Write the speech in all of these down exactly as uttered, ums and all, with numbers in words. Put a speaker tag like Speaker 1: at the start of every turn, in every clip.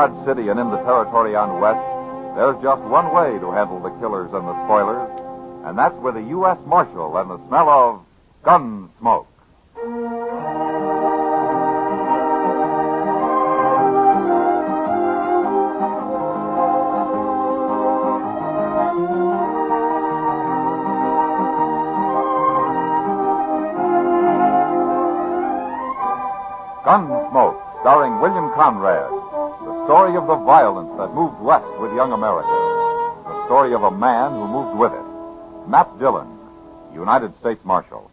Speaker 1: Dodge City and in the territory on West, there's just one way to handle the killers and the spoilers, and that's with a U S Marshal and the smell of gun smoke. Gunsmoke, starring William Conrad. The story of the violence that moved west with young America. The story of a man who moved with it. Matt Dillon, United States Marshal.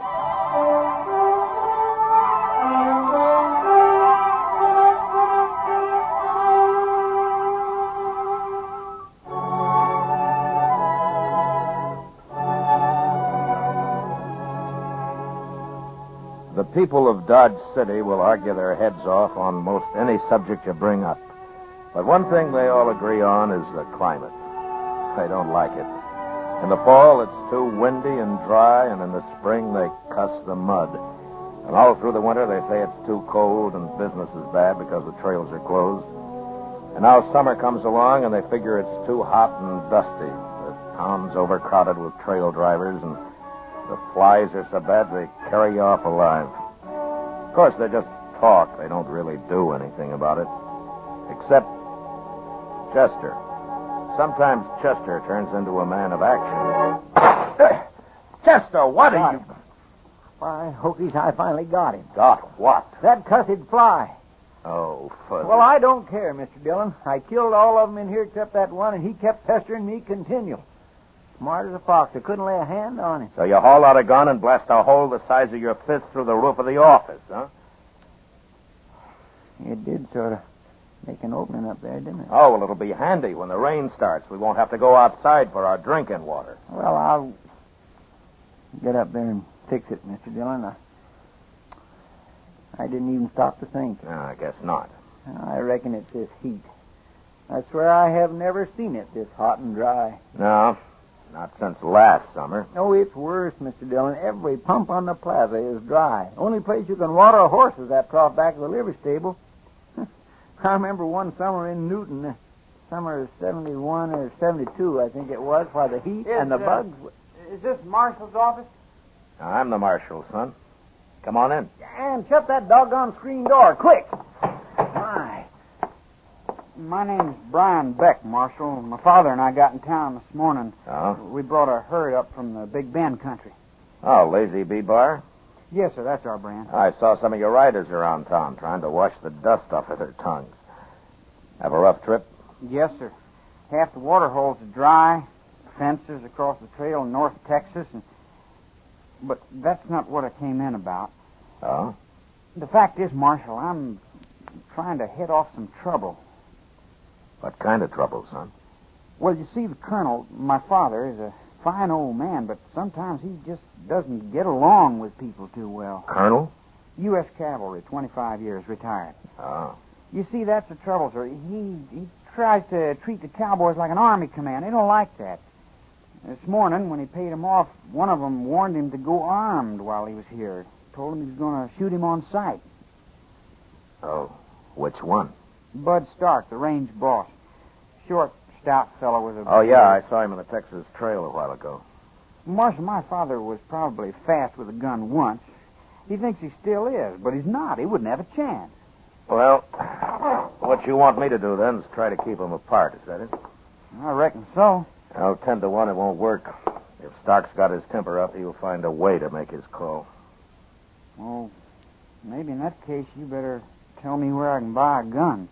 Speaker 2: The people of Dodge City will argue their heads off on most any subject you bring up. But one thing they all agree on is the climate. They don't like it. In the fall, it's too windy and dry, and in the spring, they cuss the mud. And all through the winter, they say it's too cold and business is bad because the trails are closed. And now summer comes along, and they figure it's too hot and dusty. The town's overcrowded with trail drivers, and the flies are so bad they carry you off alive. Of course, they just talk. They don't really do anything about it. Except Chester. Sometimes Chester turns into a man of action. Chester, what are you...
Speaker 3: Why, Hokies, I finally got him.
Speaker 2: Got what?
Speaker 3: That cussed fly.
Speaker 2: Oh, fuzzy.
Speaker 3: Well, I don't care, Mister Dillon. I killed all of them in here except that one, and he kept pestering me continual. Smart as a fox. I couldn't lay a hand on him.
Speaker 2: So you haul out a gun and blast a hole the size of your fist through the roof of the office, huh?
Speaker 3: It did sort of make an opening up there, didn't it?
Speaker 2: Oh, well, it'll be handy when the rain starts. We won't have to go outside for our drinking water.
Speaker 3: Well, I'll get up there and fix it, Mister Dillon. I, I didn't even stop to think.
Speaker 2: No, I guess not.
Speaker 3: I reckon it's this heat. I swear I have never seen it this hot and dry.
Speaker 2: No, not since last summer.
Speaker 3: No, it's worse, Mister Dillon. Every pump on the plaza is dry. Only place you can water a horse is that trough back of the livery stable. I remember one summer in Newton, uh, summer of seventy-one or seventy-two, I think it was, while the heat
Speaker 4: Is,
Speaker 3: and the
Speaker 4: uh,
Speaker 3: bugs...
Speaker 4: Is this Marshal's office?
Speaker 2: I'm the marshal, son. Come on in.
Speaker 3: And shut that doggone screen door, quick! My.
Speaker 4: My name's Brian Beck, Marshal. My father and I got in town this morning.
Speaker 2: Oh?
Speaker 4: We brought a herd up from the Big Bend country.
Speaker 2: Oh, Lazy Bee Bar?
Speaker 4: Yes, sir, that's our brand.
Speaker 2: I saw some of your riders around town trying to wash the dust off of their tongues. Have a rough trip?
Speaker 4: Yes, sir. Half the water holes are dry, fences across the trail in North Texas, and... but that's not what I came in about.
Speaker 2: Oh?
Speaker 4: The fact is, Marshal, I'm trying to head off some trouble.
Speaker 2: What kind of trouble, son?
Speaker 4: Well, you see, the colonel, my father, is a fine old man, but sometimes he just doesn't get along with people too well.
Speaker 2: Colonel?
Speaker 4: U S Cavalry, twenty-five years, retired.
Speaker 2: Oh.
Speaker 4: You see, that's the trouble, sir. He he tries to treat the cowboys like an army command. They don't like that. This morning, when he paid him off, one of them warned him to go armed while he was here. Told him he was going to shoot him on sight.
Speaker 2: Oh, which one?
Speaker 4: Bud Stark, the range boss. Short, stout fellow with a...
Speaker 2: Oh, yeah, I saw him in the Texas Trail a while ago.
Speaker 4: Marshal, my father was probably fast with a gun once. He thinks he still is, but he's not. He wouldn't have a chance.
Speaker 2: Well, what you want me to do, then, is try to keep them apart, is that it?
Speaker 4: I reckon so.
Speaker 2: Well, ten to one, it won't work. If Stark's got his temper up, he'll find a way to make his call.
Speaker 4: Well, maybe in that case, you better tell me where I can buy a gun.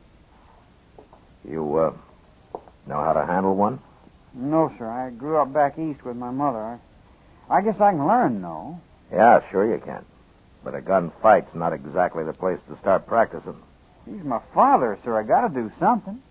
Speaker 2: You, uh, know how to handle one?
Speaker 4: No, sir. I grew up back east with my mother. I, I guess I can learn, though.
Speaker 2: Yeah, sure you can. But a gun fight's not exactly the place to start practicing.
Speaker 4: He's my father, sir. I gotta do something.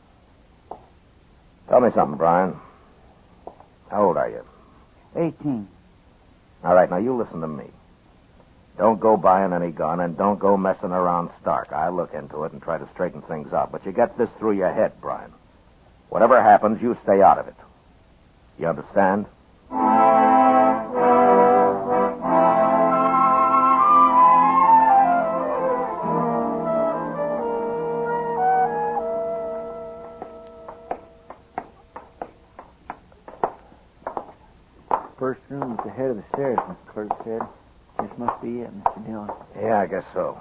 Speaker 2: Tell me something, Brian. How old are you?
Speaker 4: Eighteen.
Speaker 2: All right, now you listen to me. Don't go buying any gun, and don't go messing around Stark. I'll look into it and try to straighten things out. But you get this through your head, Brian. Whatever happens, you stay out of it. You understand?
Speaker 3: First room at the head of the stairs, Mister Clerk said. This must be it, Mister Dillon.
Speaker 2: Yeah, I guess so.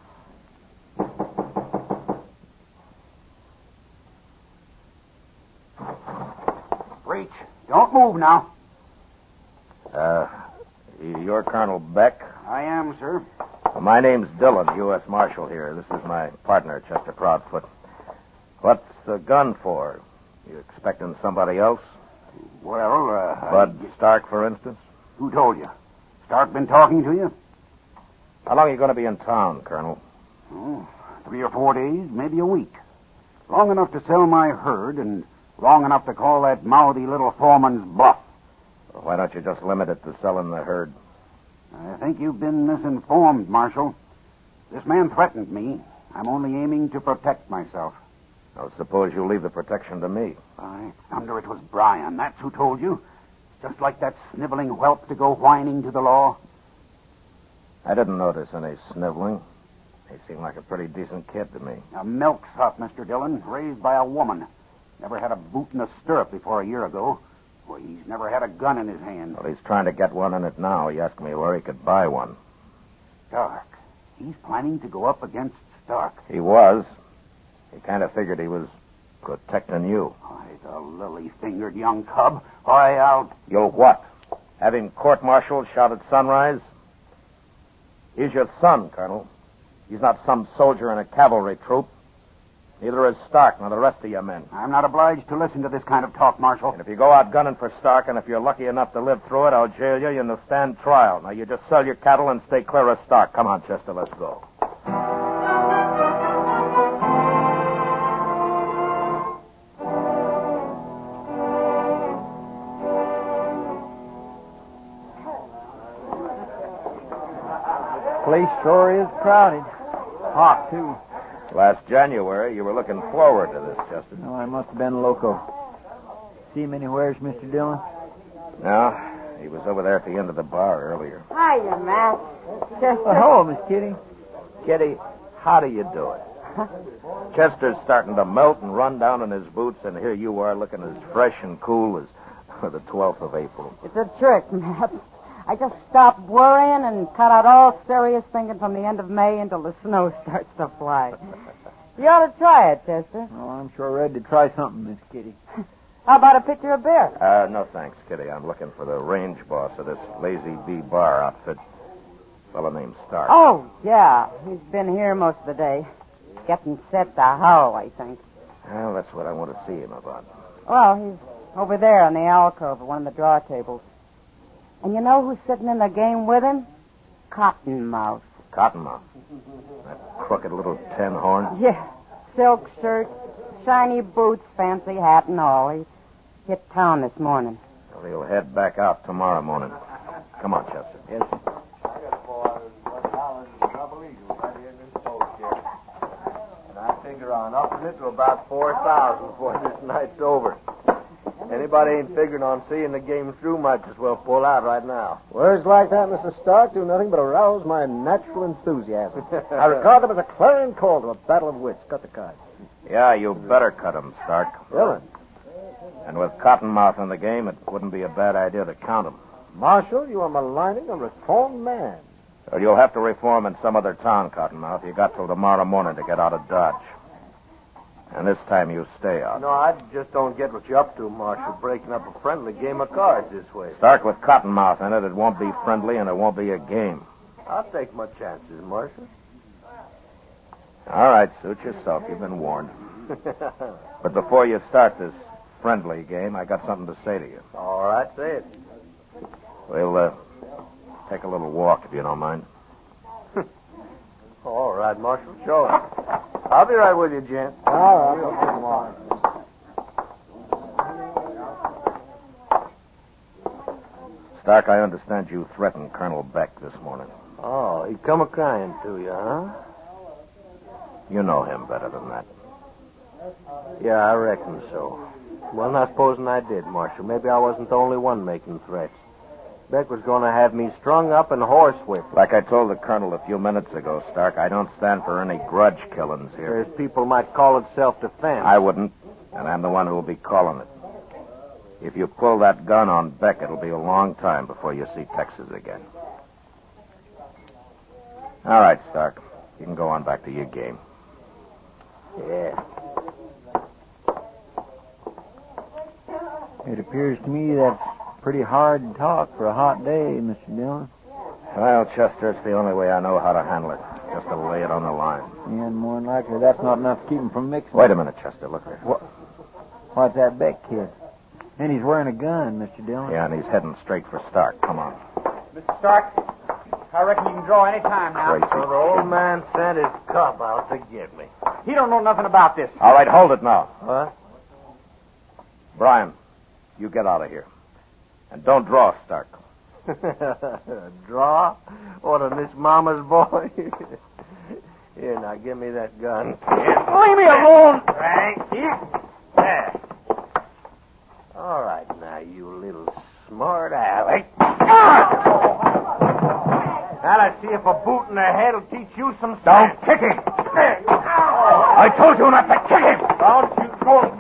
Speaker 5: Reach. Don't move now.
Speaker 2: Uh, you're Colonel Beck?
Speaker 5: I am, sir.
Speaker 2: Well, my name's Dillon, U S Marshal here. This is my partner, Chester Proudfoot. What's the gun for? You expecting somebody else?
Speaker 5: Well, uh...
Speaker 2: Bud
Speaker 5: I...
Speaker 2: Stark, for instance?
Speaker 5: Who told you? Stark been talking to you?
Speaker 2: How long are you going to be in town, Colonel?
Speaker 5: Oh, three or four days, maybe a week. Long enough to sell my herd and long enough to call that mouthy little foreman's bluff.
Speaker 2: Well, why don't you just limit it to selling the herd?
Speaker 5: I think you've been misinformed, Marshal. This man threatened me. I'm only aiming to protect myself.
Speaker 2: Well, suppose you leave the protection to me.
Speaker 5: By thunder, it was Brian. That's who told you. Just like that sniveling whelp to go whining to the law.
Speaker 2: I didn't notice any sniveling. He seemed like a pretty decent kid to me.
Speaker 5: A milksop, Mister Dillon, raised by a woman. Never had a boot in a stirrup before a year ago. Well, he's never had a gun in his hand.
Speaker 2: Well, he's trying to get one in it now. He asked me where he could buy one.
Speaker 5: Stark. He's planning to go up against Stark.
Speaker 2: He was. He kind of figured he was protecting you.
Speaker 5: Why, the lily-fingered young cub. Why, I'll...
Speaker 2: You'll what? Have him court-martialed, shot at sunrise? He's your son, Colonel. He's not some soldier in a cavalry troop. Neither is Stark nor the rest of your men.
Speaker 5: I'm not obliged to listen to this kind of talk, Marshal.
Speaker 2: And if you go out gunning for Stark, and if you're lucky enough to live through it, I'll jail you, and you'll stand trial. Now, you just sell your cattle and stay clear of Stark. Come on, Chester, let's go.
Speaker 3: Place sure is crowded. Hot, too.
Speaker 2: Last January, you were looking forward to this, Chester.
Speaker 3: Well, I must have been loco. See him anywheres, Mister Dillon?
Speaker 2: No, he was over there at the end of the bar earlier.
Speaker 6: Hiya, Matt. Chester.
Speaker 3: Oh, hello, Miss Kitty.
Speaker 2: Kitty, how do you do it? Chester's starting to melt and run down in his boots, and here you are looking as fresh and cool as the twelfth of April.
Speaker 6: It's a trick, Matt. I just stopped worrying and cut out all serious thinking from the end of May until the snow starts to fly. You ought to try it, Chester.
Speaker 3: Oh, I'm sure ready to try something, Miss Kitty.
Speaker 6: How about a pitcher of beer?
Speaker 2: Uh, no thanks, Kitty. I'm looking for the range boss of this Lazy Bee bar outfit. A fellow named Stark.
Speaker 6: Oh, yeah. He's been here most of the day. Getting set to howl, I think.
Speaker 2: Well, that's what I want to see him about.
Speaker 6: Well, he's over there in the alcove at one of the draw tables. And you know who's sitting in the game with him? Cottonmouth.
Speaker 2: Cottonmouth. That crooked little tin horn.
Speaker 6: Yeah. Silk shirt, shiny boots, fancy hat and all. He hit town this morning.
Speaker 2: Well, he'll head back out tomorrow morning. Come on, Chester.
Speaker 3: Yes, sir.
Speaker 7: I figure on upping it to about four thousand before this night's over. Anybody ain't figuring on seeing the game through might as well pull out right now.
Speaker 8: Words like that, Mister Stark, do nothing but arouse my natural enthusiasm. I regard them as a clarion call to a battle of wits. Cut the cards.
Speaker 2: Yeah, you better cut him, Stark.
Speaker 8: Really?
Speaker 2: And with Cottonmouth in the game, it wouldn't be a bad idea to count him.
Speaker 8: Marshal, you are maligning a reformed man.
Speaker 2: Well, you'll have to reform in some other town, Cottonmouth. You got till tomorrow morning to get out of Dodge. And this time you stay out.
Speaker 7: No, I just don't get what you're up to, Marshal, breaking up a friendly game of cards this way.
Speaker 2: Stark with Cottonmouth in it. It won't be friendly, and it won't be a game.
Speaker 7: I'll take my chances, Marshal.
Speaker 2: All right, suit yourself. You've been warned. But before you start this friendly game, I got something to say to you.
Speaker 7: All right, say it.
Speaker 2: We'll uh, take a little walk, if you don't mind.
Speaker 7: All right, Marshal, sure. I'll be right with you, gent.
Speaker 8: All right, okay, come on.
Speaker 2: Stark, I understand you threatened Colonel Beck this morning.
Speaker 7: Oh, he come a-crying to you, huh?
Speaker 2: You know him better than that.
Speaker 7: Yeah, I reckon so. Well, now, supposing I did, Marshal, maybe I wasn't the only one making threats. Beck was going to have me strung up and horsewhipped.
Speaker 2: Like I told the Colonel a few minutes ago, Stark, I don't stand for any grudge killings here.
Speaker 7: There's people might call it self-defense.
Speaker 2: I wouldn't, and I'm the one who will be calling it. If you pull that gun on Beck, it'll be a long time before you see Texas again. All right, Stark. You can go on back to your game.
Speaker 3: Yeah. It appears to me that's pretty hard talk for a hot day, Mister Dillon.
Speaker 2: Well, Chester, it's the only way I know how to handle it. Just to lay it on the line.
Speaker 3: Yeah, and more than likely that's not enough to keep him from mixing.
Speaker 2: Wait a minute, Chester. Look there.
Speaker 3: What? What's that Beck kid? And he's wearing a gun, Mister Dillon.
Speaker 2: Yeah, and he's heading straight for Stark. Come on.
Speaker 4: Mister Stark, I reckon you can draw any time now.
Speaker 2: Gracie.
Speaker 7: So the old man sent his cop out to get me.
Speaker 4: He don't know nothing about this.
Speaker 2: All right, hold it now.
Speaker 7: What?
Speaker 2: Brian, you get out of here. And don't draw, Stark.
Speaker 7: Draw? What, a Miss Mama's boy? Here, now, give me that gun.
Speaker 4: Leave me alone.
Speaker 7: Thank you. There. All right, now, you little smart aleck. Now, let's see if a boot in the head will teach you some sense.
Speaker 2: Don't kick him. I told you not to kick him.
Speaker 7: Don't you go...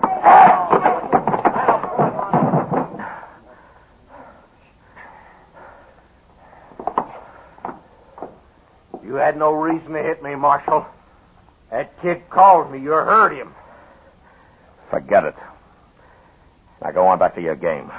Speaker 7: You had no reason to hit me, Marshal. That kid called me. You heard him.
Speaker 2: Forget it. Now go on back to your game.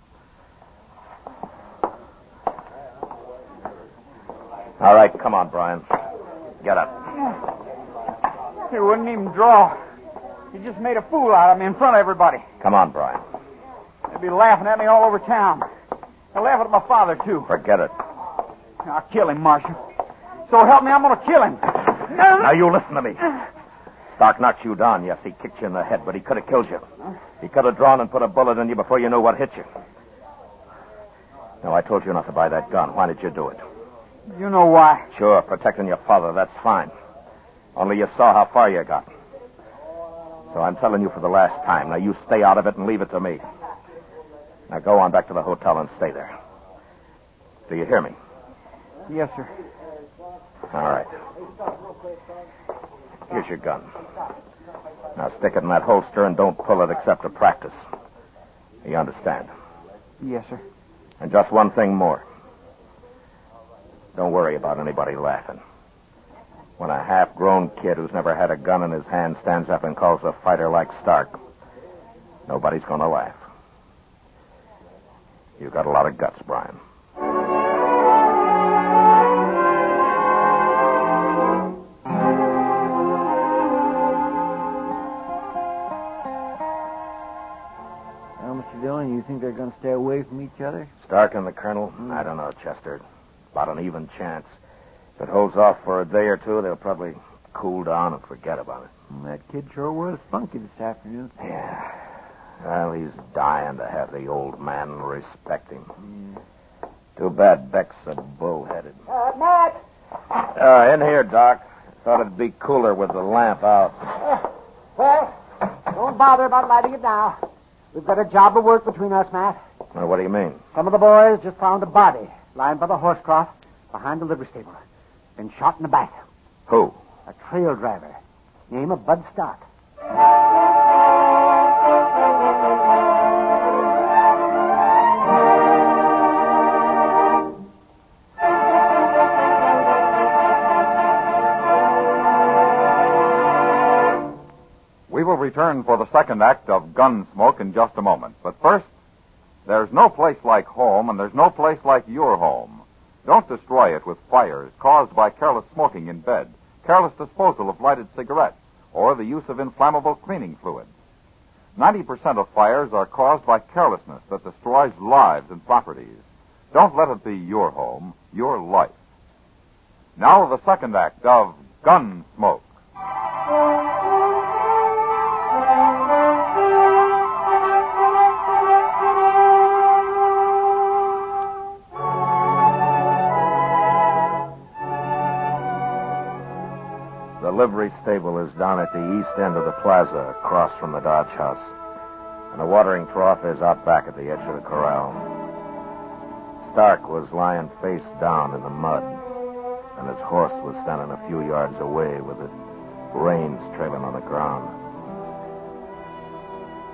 Speaker 2: All right, come on, Brian. Get up.
Speaker 4: He wouldn't even draw. He just made a fool out of me in front of everybody.
Speaker 2: Come on, Brian.
Speaker 4: They'd be laughing at me all over town. They're laughing at my father, too.
Speaker 2: Forget it.
Speaker 4: I'll kill him, Marshal. So help me, I'm going to kill him.
Speaker 2: Now you listen to me. Stark knocked you down. Yes, he kicked you in the head, but he could have killed you. He could have drawn and put a bullet in you before you knew what hit you. No, I told you not to buy that gun. Why did you do it?
Speaker 4: You know why.
Speaker 2: Sure, protecting your father, that's fine. Only you saw how far you got. So I'm telling you for the last time. Now you stay out of it and leave it to me. Now go on back to the hotel and stay there. Do you hear me?
Speaker 4: Yes, sir.
Speaker 2: All right. Here's your gun. Now stick it in that holster and don't pull it except to practice. You understand?
Speaker 4: Yes, sir.
Speaker 2: And just one thing more. Don't worry about anybody laughing. When a half-grown kid who's never had a gun in his hand stands up and calls a fighter like Stark, nobody's going to laugh. You've got a lot of guts, Brian.
Speaker 3: Well, Mister Dillon, you think they're going to stay away from each other?
Speaker 2: Stark and the Colonel? Mm. I don't know, Chester. About an even chance. If it holds off for a day or two, they'll probably cool down and forget about it.
Speaker 3: Well, that kid sure was funky this afternoon.
Speaker 2: Yeah. Well, he's dying to have the old man respect him.
Speaker 3: Yeah.
Speaker 2: Too bad Beck's so bullheaded.
Speaker 6: Uh, Matt!
Speaker 2: Uh, in here, Doc. Thought it'd be cooler with the lamp out.
Speaker 9: Uh, well, don't bother about lighting it now. We've got a job of work between us, Matt.
Speaker 2: Well, what do you mean?
Speaker 9: Some of the boys just found a body lying by the horse trough behind the livery stable. Been shot in the back.
Speaker 2: Who?
Speaker 9: A trail driver. Name of Bud Stark.
Speaker 1: We will return for the second act of Gunsmoke in just a moment. But first, there's no place like home, and there's no place like your home. Don't destroy it with fires caused by careless smoking in bed, careless disposal of lighted cigarettes, or the use of inflammable cleaning fluids. ninety percent of fires are caused by carelessness that destroys lives and properties. Don't let it be your home, your life. Now the second act of Gunsmoke.
Speaker 2: The livery stable is down at the east end of the plaza, across from the Dodge house. And the watering trough is out back at the edge of the corral. Stark was lying face down in the mud, and his horse was standing a few yards away with the reins trailing on the ground.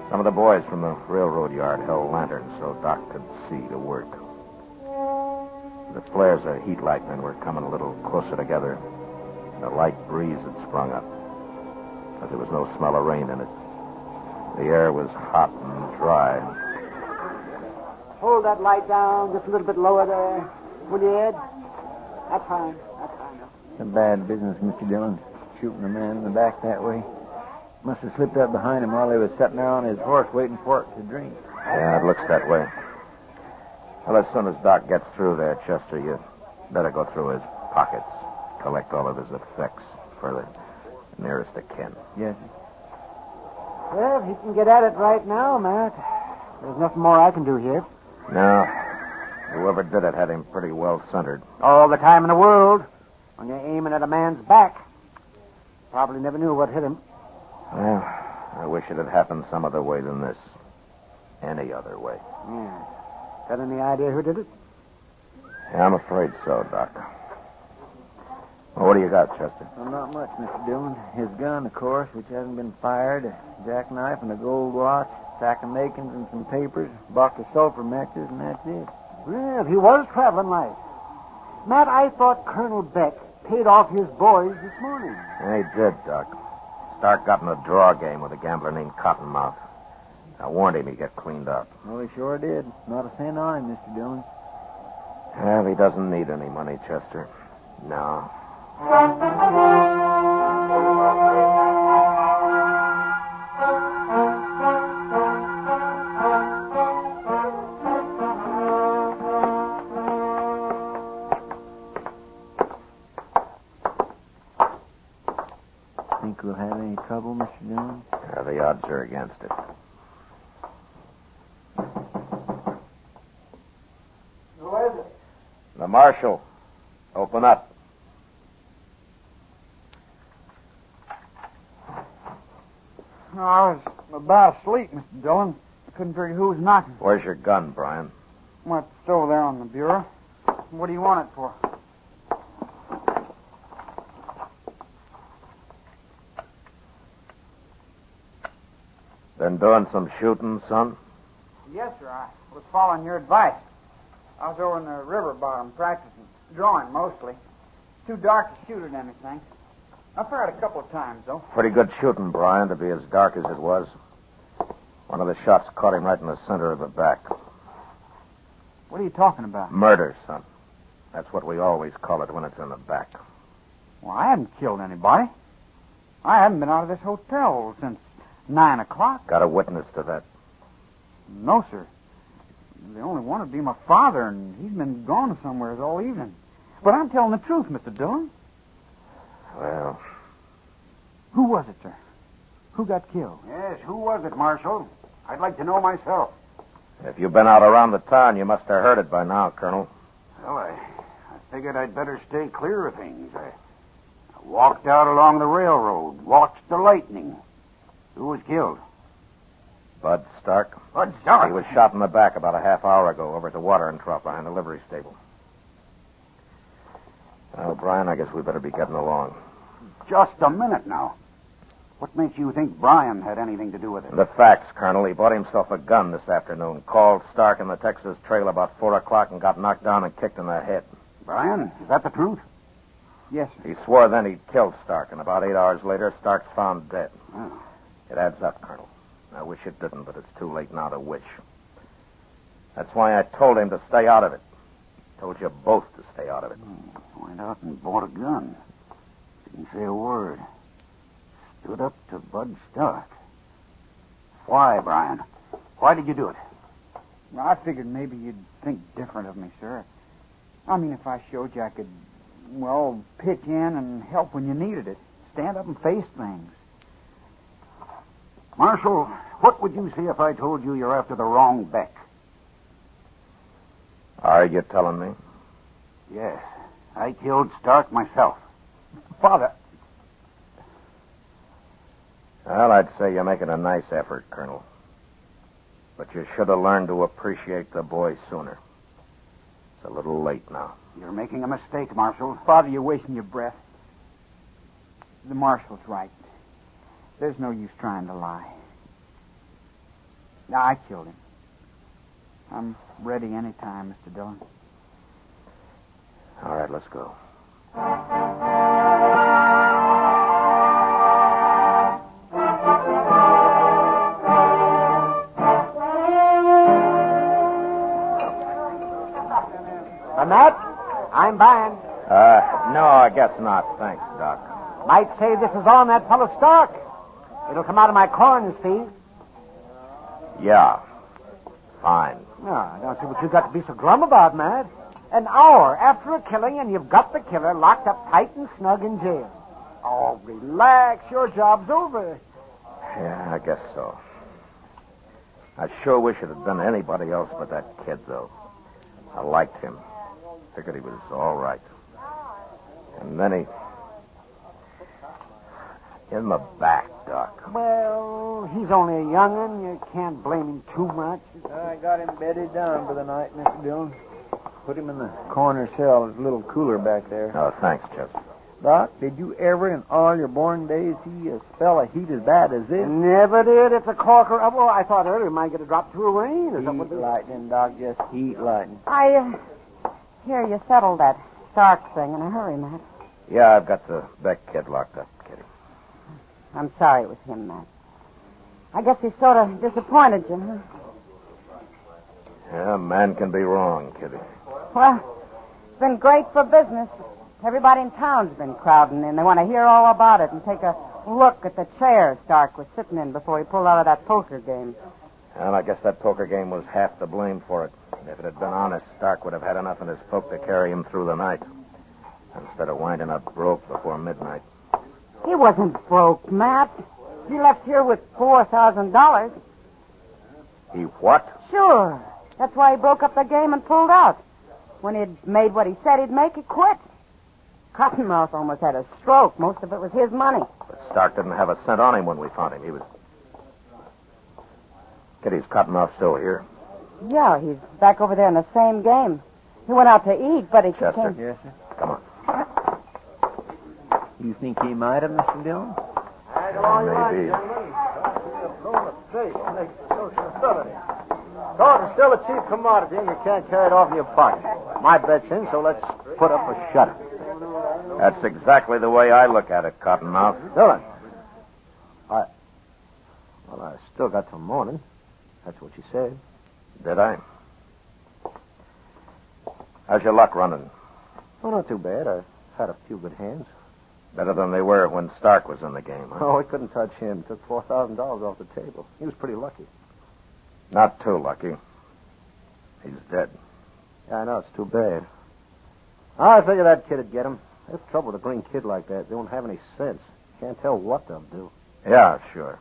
Speaker 2: Some of the boys from the railroad yard held lanterns so Doc could see to work. The flares of heat lightning were coming a little closer together. A light breeze had sprung up, but there was no smell of rain in it. The air was hot and dry.
Speaker 9: Hold that light down just a little bit lower there. Will you, Ed? That's fine. That's fine.
Speaker 3: It's a bad business, Mister Dillon, shooting a man in the back that way. Must have slipped up behind him while he was sitting there on his horse waiting for it to drink.
Speaker 2: Yeah, it looks that way. Well, as soon as Doc gets through there, Chester, you better go through his pockets, collect all of his effects for the nearest of kin.
Speaker 3: Yes,
Speaker 9: Well, he can get at it right now, Matt. There's nothing more I can do here.
Speaker 2: No, whoever did it had him pretty well centered.
Speaker 9: All the time in the world. When you're aiming at a man's back. Probably never knew what hit him.
Speaker 2: Well, I wish it had happened some other way than this. Any other way.
Speaker 9: Yeah. Got any idea who did it?
Speaker 2: Yeah, I'm afraid so, Doc. Well, what do you got, Chester?
Speaker 3: well, not much, Mister Dillon. His gun, of course, which hasn't been fired, a jackknife and a gold watch, sack of makings and some papers, box of sulfur matches, and that's it.
Speaker 9: Well, he was traveling light. Matt, I thought Colonel Beck paid off his boys this morning.
Speaker 2: Yeah, he did, Doc. Stark got in a draw game with a gambler named Cottonmouth. I warned him he'd get cleaned up.
Speaker 3: Well, he sure did. Not a cent on him, Mister Dillon.
Speaker 2: Well, he doesn't need any money, Chester. No.
Speaker 3: Think we'll have any trouble, Mister Dillon?
Speaker 2: Yeah, the odds are against it.
Speaker 9: Who is it?
Speaker 2: The marshal. Open up.
Speaker 4: Oh, I was about asleep, Mister Dillon. Couldn't figure who was knocking.
Speaker 2: Where's your gun, Brian?
Speaker 4: What's over there on the bureau? What do you want it for?
Speaker 2: Been doing some shooting, son?
Speaker 4: Yes, sir. I was following your advice. I was over in the river bottom practicing. Drawing, mostly. Too dark to shoot at anything. I fired a couple of times, though.
Speaker 2: Pretty good shooting, Brian, to be as dark as it was. One of the shots caught him right in the center of the back.
Speaker 4: What are you talking about?
Speaker 2: Murder, son. That's what we always call it when it's in the back.
Speaker 4: Well, I haven't killed anybody. I haven't been out of this hotel since nine o'clock.
Speaker 2: Got a witness to that?
Speaker 4: No, sir. The only one would be my father, and he's been gone somewhere all evening. But I'm telling the truth, Mister Dillon.
Speaker 2: Well,
Speaker 4: Who was it, sir? Who got killed?
Speaker 5: Yes, who was it, Marshal? I'd like to know myself.
Speaker 2: if you've been out around the town, you must have heard it by now, Colonel.
Speaker 5: Well, I, I figured I'd better stay clear of things. I, I walked out along the railroad, watched the lightning. Who was killed?
Speaker 2: Bud Stark.
Speaker 5: Bud Stark?
Speaker 2: He was shot in the back about a half hour ago over at the watering trough behind the livery stable. Well, Brian, I guess we better be getting along.
Speaker 5: Just a minute now. What makes you think Brian had anything to do with it?
Speaker 2: The facts, Colonel. He bought himself a gun this afternoon, called Stark in the Texas Trail about four o'clock and got knocked down and kicked in the head.
Speaker 5: Brian, is that the truth?
Speaker 4: Yes, sir.
Speaker 2: He swore then he'd killed Stark, and about eight hours later, Stark's found dead.
Speaker 5: Oh.
Speaker 2: It adds up, Colonel. I wish it didn't, but it's too late now to wish. That's why I told him to stay out of it. Told you both to stay out of it.
Speaker 5: Went out and bought a gun. Didn't say a word. Stood up to Bud Stark. Why, Brian? Why did you do it?
Speaker 4: Well, I figured maybe you'd think different of me, sir. I mean, if I showed you I could, well, pitch in and help when you needed it. Stand up and face things.
Speaker 5: Marshal, what would you say if I told you you're after the wrong Beck?
Speaker 2: Are you telling me?
Speaker 5: Yes. I killed Stark myself.
Speaker 4: Father.
Speaker 2: Well, I'd say you're making a nice effort, Colonel. But you should have learned to appreciate the boy sooner. It's a little late now.
Speaker 5: You're making a mistake, Marshal.
Speaker 4: Father, you're wasting your breath. The marshal's right. There's no use trying to lie. Yeah, I killed him. I'm ready any time, Mister Dillon.
Speaker 2: All right, let's go.
Speaker 9: Uh, Matt, I'm buying.
Speaker 2: Uh, no, I guess not. Thanks, Doc.
Speaker 9: Might say this is on that fellow Stark. It'll come out of my coroner's fee.
Speaker 2: Yeah. Fine.
Speaker 9: No, I don't see what you got to be so glum about, Matt. An hour after a killing, and you've got the killer locked up tight and snug in jail. Oh, relax. Your job's over.
Speaker 2: Yeah, I guess so. I sure wish it had been anybody else but that kid, though. I liked him. Figured he was all right. And then he... In the back, Doc.
Speaker 9: Well, he's only a young'un. You can't blame him too much.
Speaker 3: I got him bedded down for the night, Mister Dillon. Put him in the corner cell. It's a little cooler back there.
Speaker 2: Oh, thanks, Chester.
Speaker 3: Doc, did you ever in all your born days see a spell of heat as bad as this?
Speaker 9: Never did. It's a corker. Oh, well, I thought earlier we might get a drop through rain or
Speaker 3: Heat
Speaker 9: something.
Speaker 3: lightning, Doc, just heat lightning.
Speaker 6: I uh, hear you settled that Stark thing in a hurry, Matt.
Speaker 2: Yeah, I've got the Beck kid locked up, Kitty.
Speaker 6: I'm sorry it was him, Matt. I guess he sort of disappointed you, huh?
Speaker 2: Yeah, man can be wrong, Kitty.
Speaker 6: Well, it's been great for business. Everybody in town's been crowding in. They want to hear all about it and take a look at the chair Stark was sitting in before he pulled out of that poker game.
Speaker 2: And I guess that poker game was half to blame for it. If it had been honest, Stark would have had enough in his poke to carry him through the night, instead of winding up broke before midnight.
Speaker 6: He wasn't broke, Matt. He left here with four thousand dollars.
Speaker 2: He what?
Speaker 6: Sure. That's why he broke up the game and pulled out. When he'd made what he said he'd make, he quit. Cottonmouth almost had a stroke. Most of it was his money.
Speaker 2: But Stark didn't have a cent on him when we found him. He was... Kitty's Cottonmouth still here?
Speaker 6: Yeah, he's back over there in the same game. He went out to eat, but he
Speaker 2: Chester?
Speaker 6: came...
Speaker 3: Yes, sir.
Speaker 2: Come on.
Speaker 3: You think he might have, Mister Dillon?
Speaker 2: Maybe.
Speaker 7: Talk is still a cheap commodity, and you can't carry it off in your pocket. My bet's in, so let's put up a shutter.
Speaker 2: That's exactly the way I look at it, Cottonmouth.
Speaker 7: Dillon. I... Well, I still got till morning. That's what you said.
Speaker 2: Did I? How's your luck running?
Speaker 7: Oh, not too bad. I've had a few good hands.
Speaker 2: Better than they were when Stark was in the game, huh?
Speaker 7: Oh, we couldn't touch him. Took four thousand dollars off the table. He was pretty lucky.
Speaker 2: Not too lucky. He's dead.
Speaker 7: Yeah, I know. It's too bad. I figure that kid would get him. That's the trouble with a green kid like that. They don't have any sense. Can't tell what they'll do.
Speaker 2: Yeah, sure.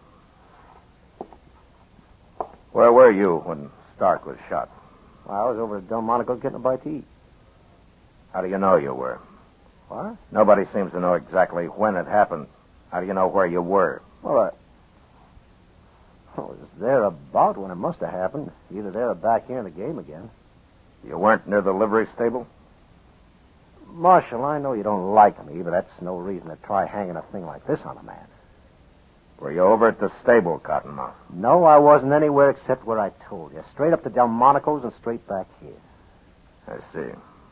Speaker 2: Where were you when Stark was shot?
Speaker 7: Well, I was over at Delmonico getting a bite to eat.
Speaker 2: How do you know you were?
Speaker 7: What?
Speaker 2: Nobody seems to know exactly when it happened. How do you know where you were?
Speaker 7: Well, I... I was there about when it must have happened. Either there or back here in the game again.
Speaker 2: You weren't near the livery stable?
Speaker 7: Marshal, I know you don't like me, but that's no reason to try hanging a thing like this on a man.
Speaker 2: Were you over at the stable, Cottonmouth?
Speaker 7: No, I wasn't anywhere except where I told you. Straight up to Delmonico's and straight back here.
Speaker 2: I see.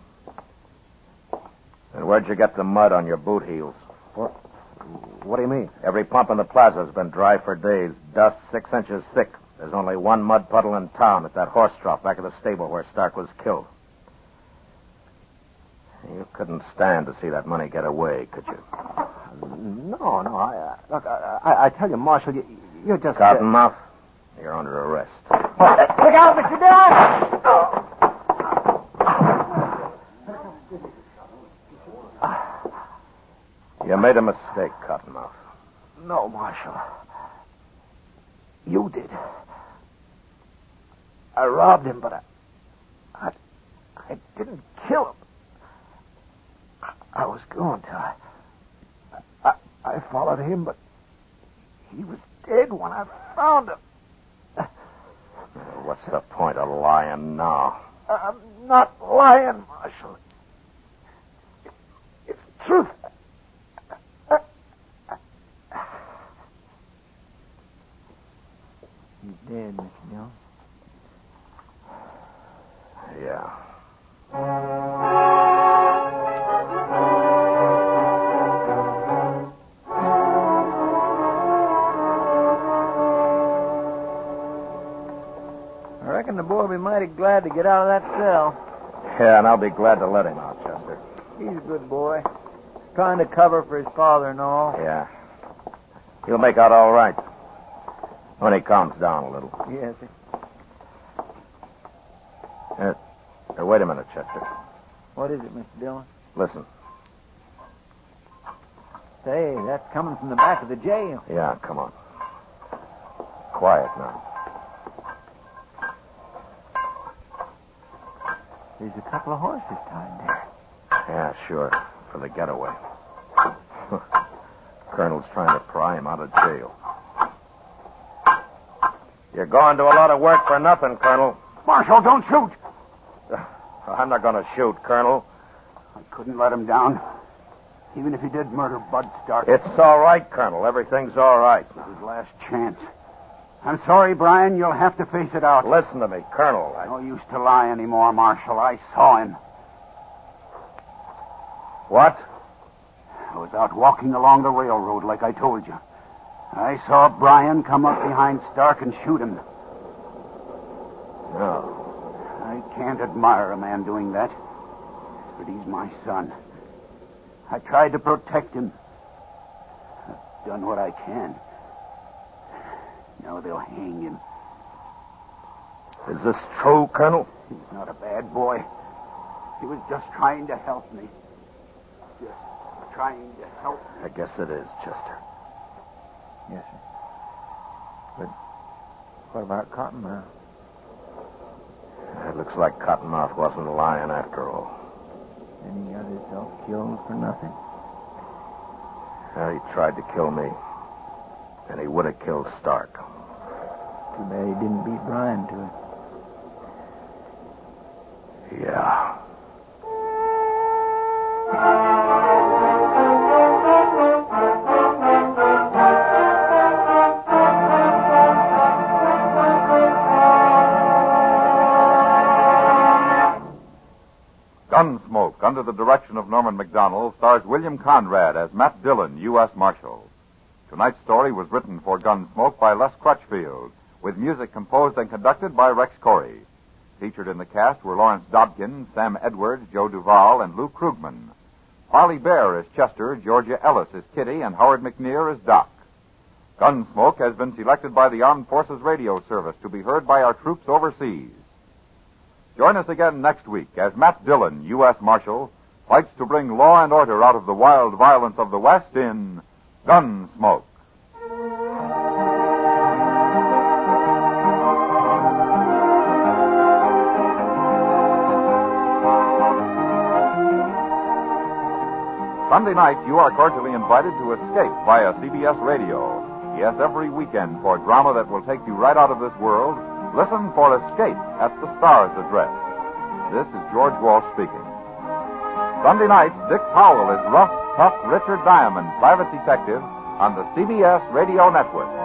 Speaker 2: And where'd you get the mud on your boot heels?
Speaker 7: What? What do you mean?
Speaker 2: Every pump in the plaza's been dry for days. Dust six inches thick. There's only one mud puddle in town at that horse trough back of the stable where Stark was killed. You couldn't stand to see that money get away, could you?
Speaker 7: No, no. I, uh, look, I, I, I tell you, Marshal, you, you're just...
Speaker 2: Cottonmouth, you're under arrest.
Speaker 9: Look out, Mister Dillon! Oh.
Speaker 2: You made a mistake, Cottonmouth.
Speaker 7: No, Marshal. You did. I robbed him, but I... I, I didn't kill him. I, I was going to. I, I, I followed him, but he was dead when I found him.
Speaker 2: What's the point of lying now?
Speaker 7: I'm not lying, Marshal. It, it's the truth.
Speaker 3: He's dead, Mister Dillon.
Speaker 2: Yeah.
Speaker 3: I reckon the boy will be mighty glad to get out of that cell.
Speaker 2: Yeah, and I'll be glad to let him out, Chester.
Speaker 3: He's a good boy. Trying to cover for his father and all.
Speaker 2: Yeah. He'll make out all right. When he calms down a little.
Speaker 3: Yes, sir.
Speaker 2: Uh, uh, wait a minute, Chester.
Speaker 3: What is it, Mister Dillon?
Speaker 2: Listen.
Speaker 3: Say, that's coming from the back of the jail.
Speaker 2: Yeah, come on. Quiet now.
Speaker 3: There's a couple of horses tied there.
Speaker 2: Yeah, sure. For the getaway. Colonel's trying to pry him out of jail. You're going to a lot of work for nothing, Colonel.
Speaker 5: Marshal, don't shoot.
Speaker 2: I'm not going to shoot, Colonel.
Speaker 5: I couldn't let him down. Even if he did murder Bud Stark.
Speaker 2: It's all right, Colonel. Everything's all right.
Speaker 5: It was his last chance. I'm sorry, Brian. You'll have to face it out.
Speaker 2: Listen to me, Colonel. I...
Speaker 5: No use to lie anymore, Marshal. I saw him.
Speaker 2: What?
Speaker 5: I was out walking along the railroad like I told you. I saw Brian come up behind Stark and shoot him.
Speaker 2: No.
Speaker 5: I can't admire a man doing that. But he's my son. I tried to protect him. I've done what I can. Now they'll hang him.
Speaker 2: Is this true, Colonel?
Speaker 5: He's not a bad boy. He was just trying to help me. Just trying to help me.
Speaker 2: I guess it is, Chester.
Speaker 3: Yes, sir. But what about Cottonmouth?
Speaker 2: It looks like Cottonmouth wasn't lying after all.
Speaker 3: And he got himself killed for nothing.
Speaker 2: Well, he tried to kill me. And he would have killed Stark.
Speaker 3: Too bad he didn't beat Brian to it.
Speaker 2: Yeah.
Speaker 1: Gunsmoke, under the direction of Norman Macdonnell, stars William Conrad as Matt Dillon, U S Marshal. Tonight's story was written for Gunsmoke by Les Crutchfield, with music composed and conducted by Rex Corey. Featured in the cast were Lawrence Dobkin, Sam Edwards, Joe Duvall, and Lou Krugman. Harley Bear is Chester, Georgia Ellis is Kitty, and Howard McNear is Doc. Gunsmoke has been selected by the Armed Forces Radio Service to be heard by our troops overseas. Join us again next week as Matt Dillon, U S Marshal, fights to bring law and order out of the wild violence of the West in Gunsmoke. Sunday night, you are cordially invited to escape via C B S Radio. Yes, every weekend for drama that will take you right out of this world, listen for Escape at the Star's Address. This is George Walsh speaking. Sunday nights, Dick Powell is rough, tough Richard Diamond, private detective, on the C B S Radio Network.